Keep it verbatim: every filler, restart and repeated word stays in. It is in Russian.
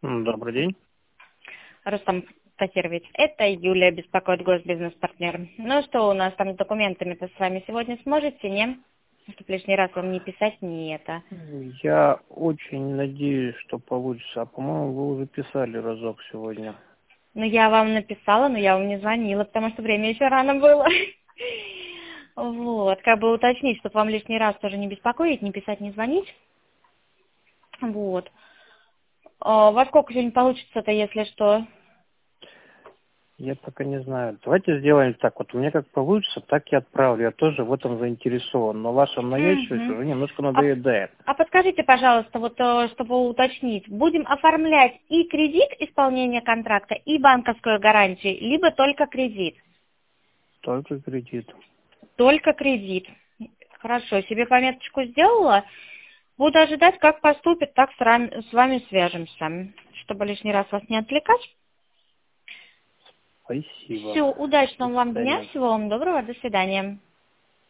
М, Добрый день. Рустам Тахирович, это Юлия, беспокоит госбизнес-партнер. Ну что у нас там с документами-то с вами сегодня сможете, не? Чтоб лишний раз вам не писать, не это. Я очень надеюсь, что получится. А по-моему, вы уже писали разок сегодня. Ну я вам написала, но я вам не звонила, потому что время еще рано было. Вот, как бы уточнить, чтобы вам лишний раз тоже не беспокоить, не писать, не звонить. Вот. А во сколько сегодня получится-то, если что? Я пока не знаю. Давайте сделаем так. Вот у меня как получится, так и отправлю. Я тоже в этом заинтересован. Но ваша навязчивость Мгм. уже немножко А, надоедает. а подскажите, пожалуйста, вот э, чтобы уточнить, будем оформлять и кредит исполнения контракта, и банковскую гарантию, либо только кредит? Только кредит. Только кредит. Хорошо, себе пометочку сделала. Буду ожидать, как поступит, так с вами, с вами свяжемся, чтобы лишний раз вас не отвлекать. Спасибо. Все, До удачного вам дня, свидания. всего вам доброго, до свидания.